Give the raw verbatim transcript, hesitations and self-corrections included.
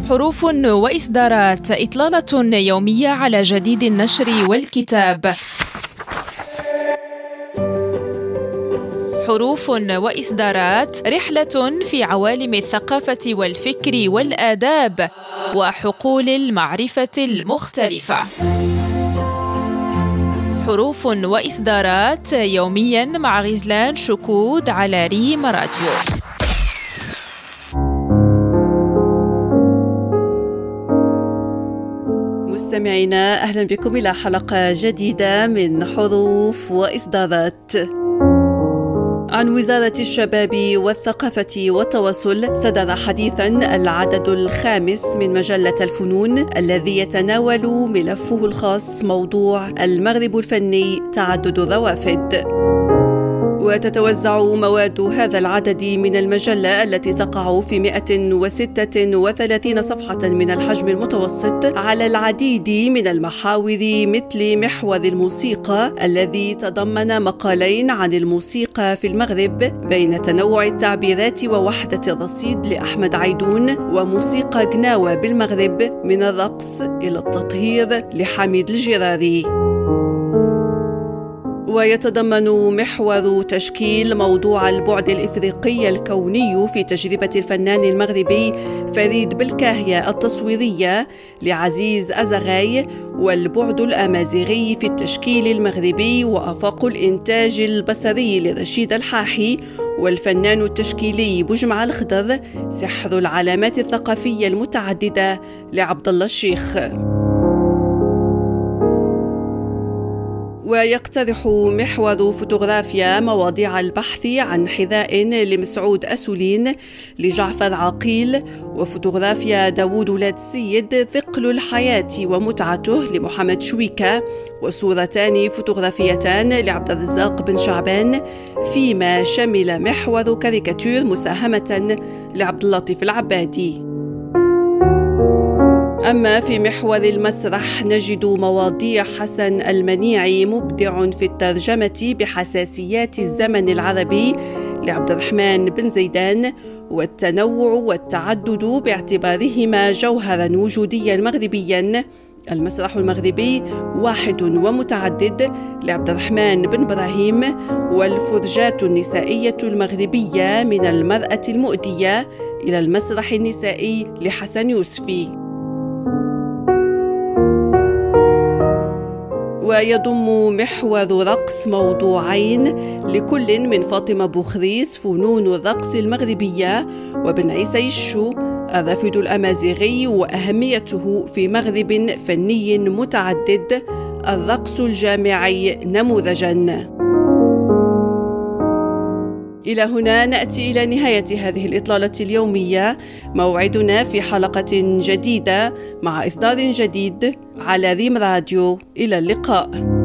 حروف وإصدارات، إطلالة يومية على جديد النشر والكتاب. حروف وإصدارات، رحلة في عوالم الثقافة والفكر والآداب وحقول المعرفة المختلفة. حروف وإصدارات يومياً مع غزلان شكود على ريم راديو. مستمعينا، أهلا بكم إلى حلقة جديدة من حروف وإصدارات. عن وزارة الشباب والثقافة والتواصل صدر حديثاً العدد الخامس من مجلة الفنون، الذي يتناول ملفه الخاص موضوع المغرب الفني تعدد الروافد. وتتوزع مواد هذا العدد من المجلة التي تقع في مئة وستة وثلاثين صفحة من الحجم المتوسط على العديد من المحاور، مثل محور الموسيقى الذي تضمن مقالين عن الموسيقى في المغرب بين تنوع التعبيرات ووحدة الرصيد لأحمد عيدون، وموسيقى قناوة بالمغرب من الرقص إلى التطهير لحميد الجراري. ويتضمن محور تشكيل موضوع البعد الإفريقي الكوني في تجربة الفنان المغربي فريد بالكاهية التصويرية لعزيز أزغاي، والبعد الأمازيغي في التشكيل المغربي وآفاق الإنتاج البصري لرشيد الحاحي، والفنان التشكيلي بجمع الخضر، سحر العلامات الثقافية المتعددة لعبد الله الشيخ. ويقترح محور فوتوغرافيا مواضيع البحث عن حذاء لمسعود أسولين لجعفر عقيل، وفوتوغرافيا داوود ولاد السيد ثقل الحياة ومتعته لمحمد شويكة، وصورتان فوتوغرافيتان لعبد الرزاق بن شعبان، فيما شمل محور كاريكاتير مساهمة لعبد اللطيف العبادي. أما في محور المسرح نجد مواضيع حسن المنيعي مبدع في الترجمة بحساسيات الزمن العربي لعبد الرحمن بن زيدان، والتنوع والتعدد باعتبارهما جوهرا وجوديا مغربيا، المسرح المغربي واحد ومتعدد لعبد الرحمن بن إبراهيم، والفرجات النسائية المغربية من المرأة المؤدية إلى المسرح النسائي لحسن يوسفي. ويضم محور رقص موضوعين لكل من فاطمة بوخريس فنون الرقص المغربية، وبن عيسى يشو الرافد الأمازيغي وأهميته في مغرب فني متعدد، الرقص الجامعي نموذجاً. إلى هنا نأتي إلى نهاية هذه الإطلالة اليومية. موعدنا في حلقة جديدة مع إصدار جديد على ريم راديو. إلى اللقاء.